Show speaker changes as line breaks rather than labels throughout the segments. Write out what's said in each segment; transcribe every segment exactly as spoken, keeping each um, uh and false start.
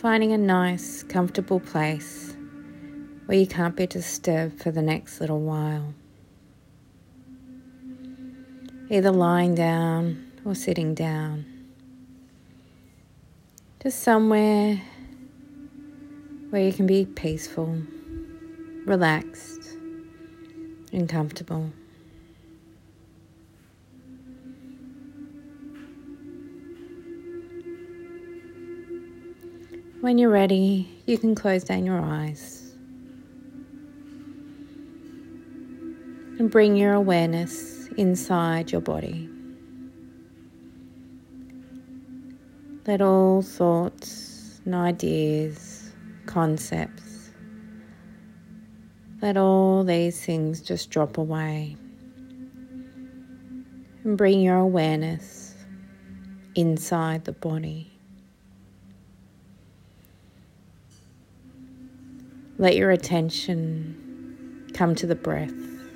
finding a nice, comfortable place where you can't be disturbed for the next little while. Either lying down or sitting down. Just somewhere where you can be peaceful, relaxed, and comfortable. When you're ready, you can close down your eyes and bring your awareness inside your body. Let all thoughts and ideas, concepts, let all these things just drop away and bring your awareness inside the body. Let your attention come to the breath.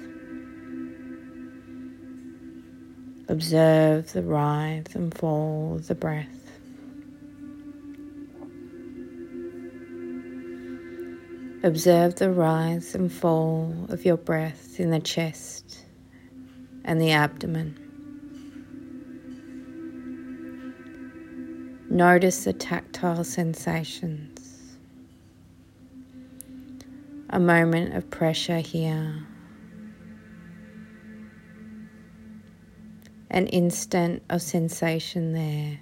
Observe the rise and fall of the breath. Observe the rise and fall of your breath in the chest and the abdomen. Notice the tactile sensations. A moment of pressure here. An instant of sensation there.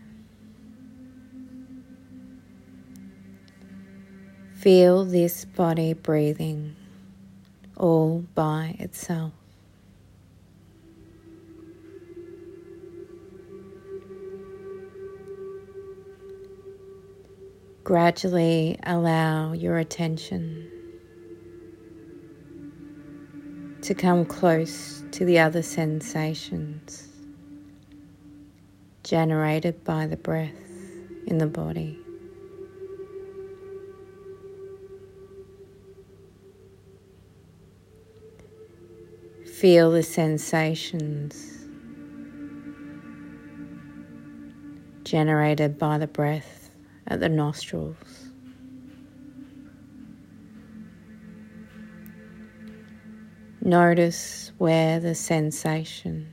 Feel this body breathing all by itself. Gradually allow your attention to come close to the other sensations generated by the breath in the body. Feel the sensations generated by the breath at the nostrils. Notice where the sensation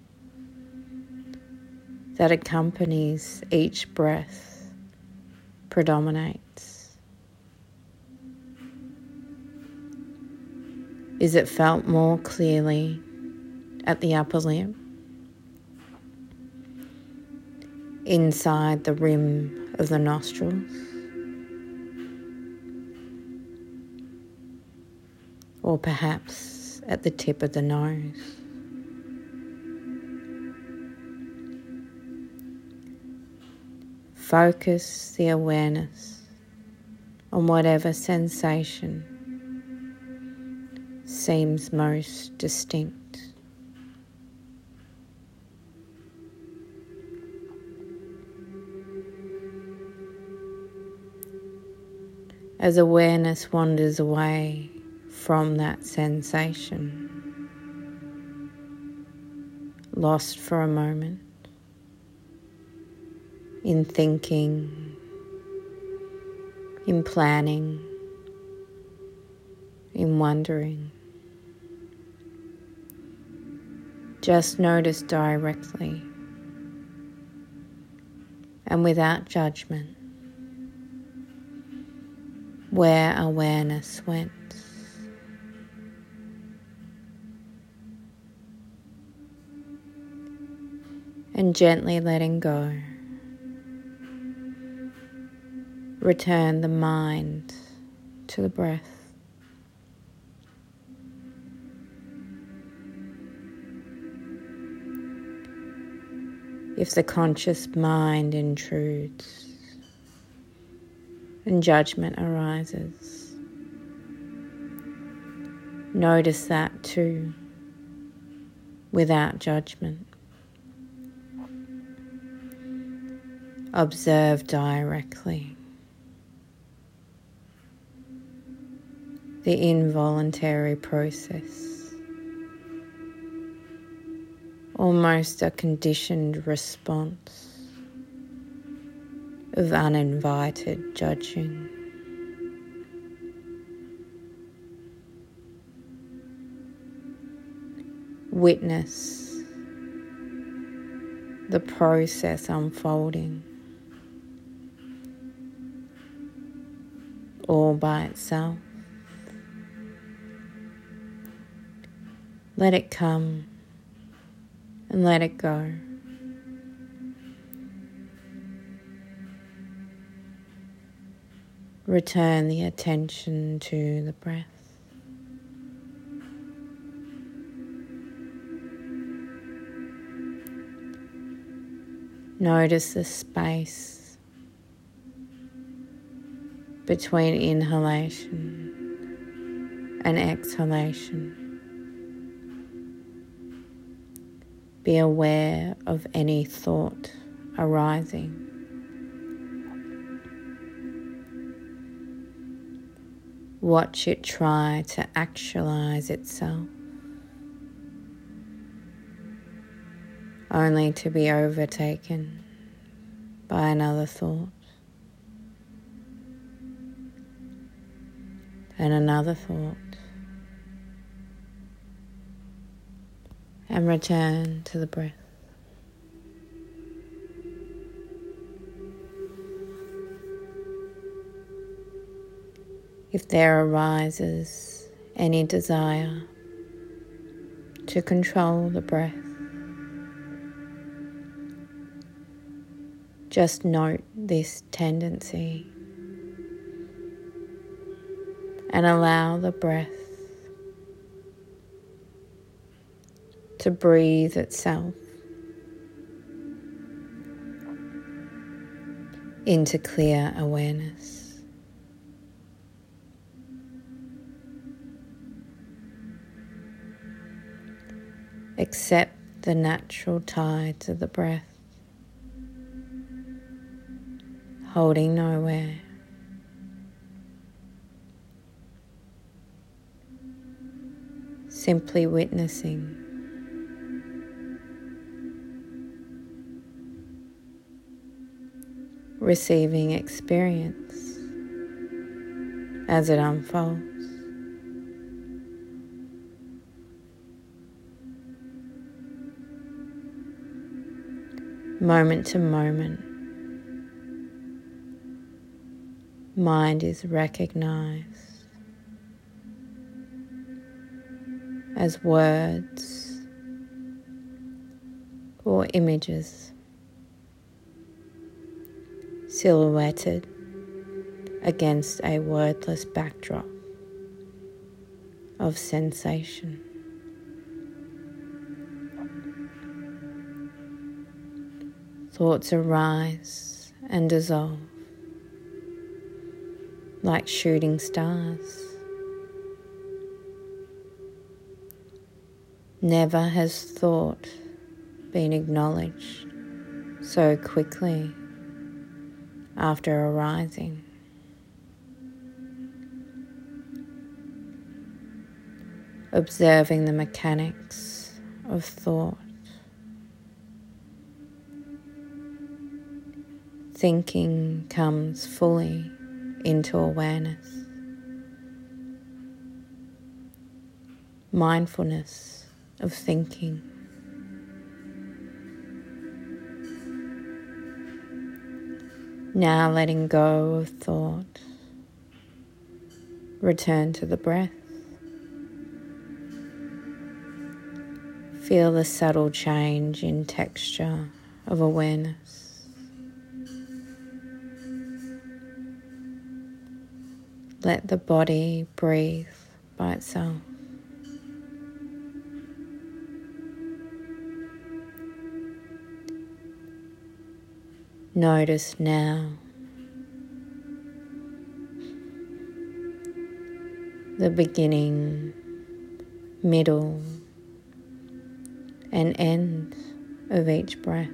that accompanies each breath predominates. Is it felt more clearly at the upper lip, inside the rim of the nostrils, or perhaps at the tip of the nose? Focus the awareness on whatever sensation seems most distinct. As awareness wanders away from that sensation, lost for a moment in thinking, in planning, in wondering. Just notice directly and without judgment where awareness went. And gently letting go, return the mind to the breath. If the conscious mind intrudes and judgment arises, notice that too, without judgment. Observe directly the involuntary process, almost a conditioned response of uninvited judging. Witness the process unfolding all by itself. Let it come and let it go. Return the attention to the breath. Notice the space between inhalation and exhalation. Be aware of any thought arising. Watch it try to actualize itself, only to be overtaken by another thought and another thought, and return to the breath. If there arises any desire to control the breath, just note this tendency and allow the breath to breathe itself into clear awareness. Accept the natural tide of the breath, holding nowhere. Simply witnessing. Receiving experience as it unfolds. Moment to moment, mind is recognized as words or images silhouetted against a wordless backdrop of sensation. Thoughts arise and dissolve like shooting stars. Never has thought been acknowledged so quickly after arising. Observing the mechanics of thought. Thinking comes fully into awareness. Mindfulness of thinking. Now letting go of thought. Return to the breath. Feel the subtle change in texture of awareness. Let the body breathe by itself. Notice now the beginning, middle, and end of each breath.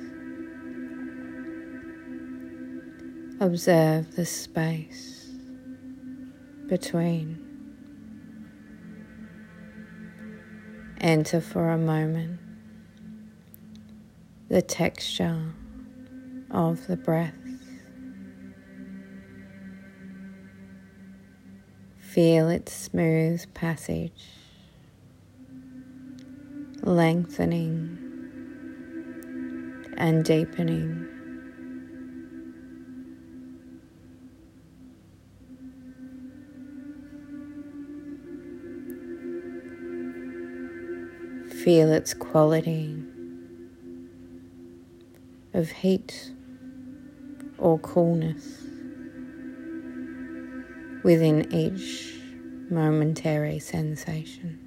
Observe the space between. Enter for a moment the texture of the breath. Feel its smooth passage, lengthening and deepening. Feel its quality of heat or coolness within each momentary sensation.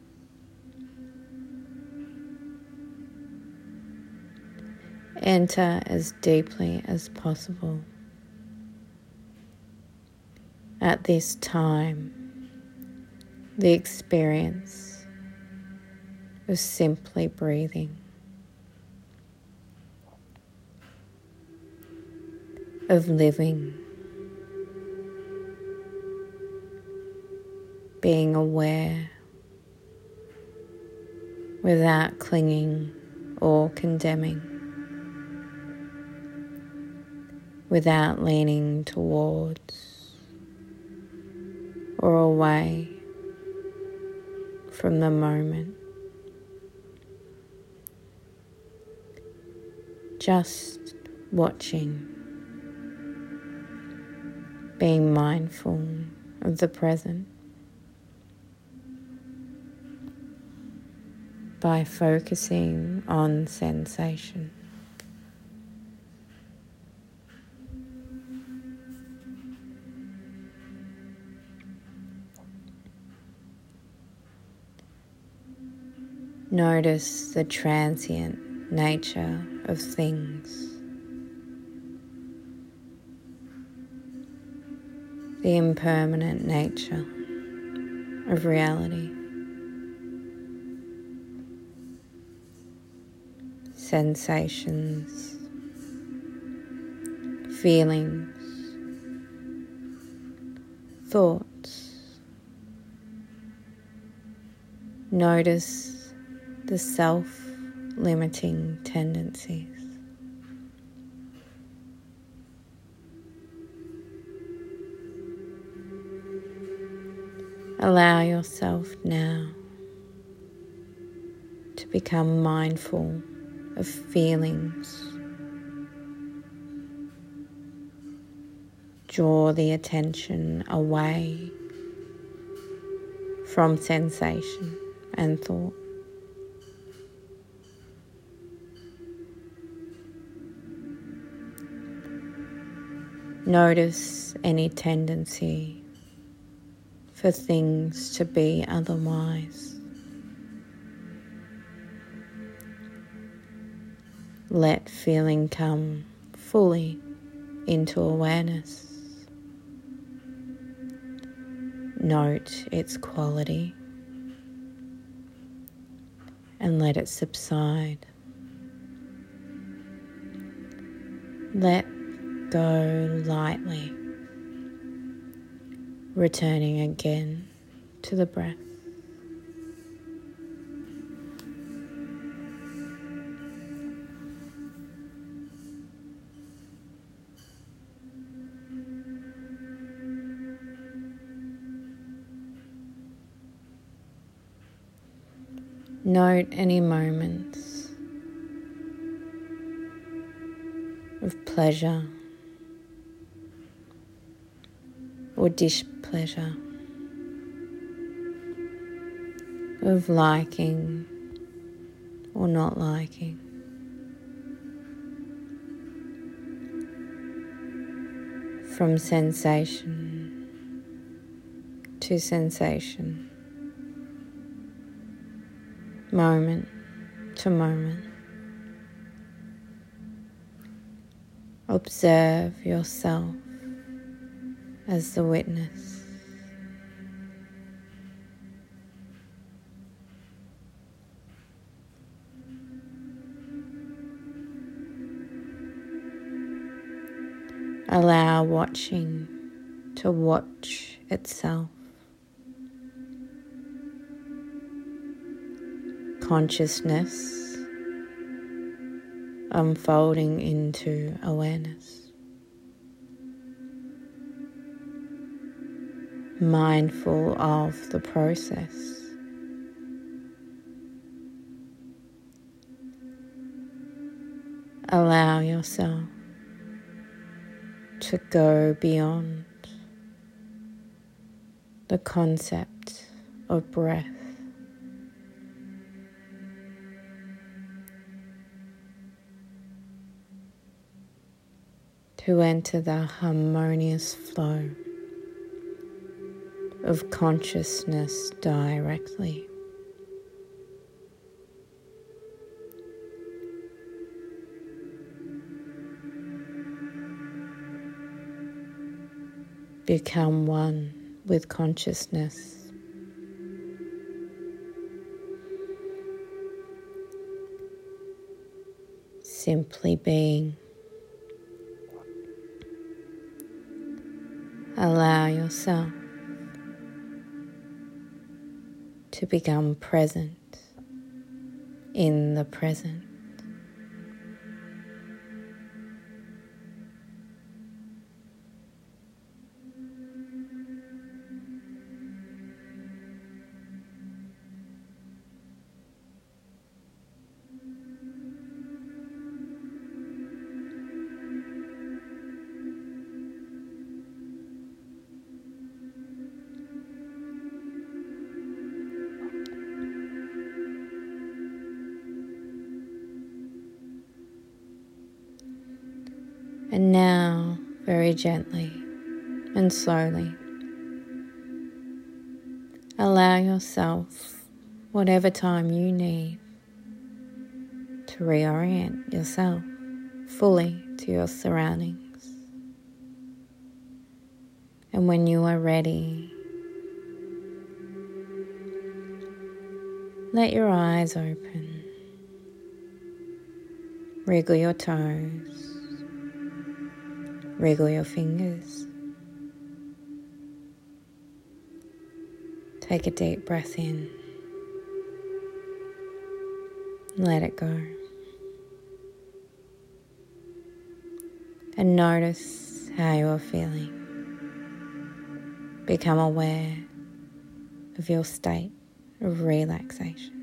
Enter as deeply as possible. At this time, the experience of simply breathing, of living, being aware without clinging or condemning, without leaning towards or away from the moment. Just watching, being mindful of the present by focusing on sensation. Notice the transient nature of things, the impermanent nature of reality. Sensations, feelings, thoughts. Notice the self-limiting tendencies. Allow yourself now to become mindful of feelings. Draw the attention away from sensation and thought. Notice any tendency for things to be otherwise. Let feeling come fully into awareness. Note its quality and let it subside. Let go lightly, returning again to the breath. Note any moments of pleasure or displeasure, of liking or not liking. From sensation to sensation, moment to moment. Observe yourself as the witness. Allow watching to watch itself. Consciousness unfolding into awareness. mindful of the process. Allow yourself to go beyond the concept of breath. To enter the harmonious flow of consciousness directly. Become one with consciousness. Simply being. Allow yourself to become present in the present. And now, very gently and slowly, allow yourself whatever time you need to reorient yourself fully to your surroundings. And when you are ready, let your eyes open, wriggle your toes, wriggle your fingers. Take a deep breath in. Let it go. And notice how you are feeling. Become aware of your state of relaxation.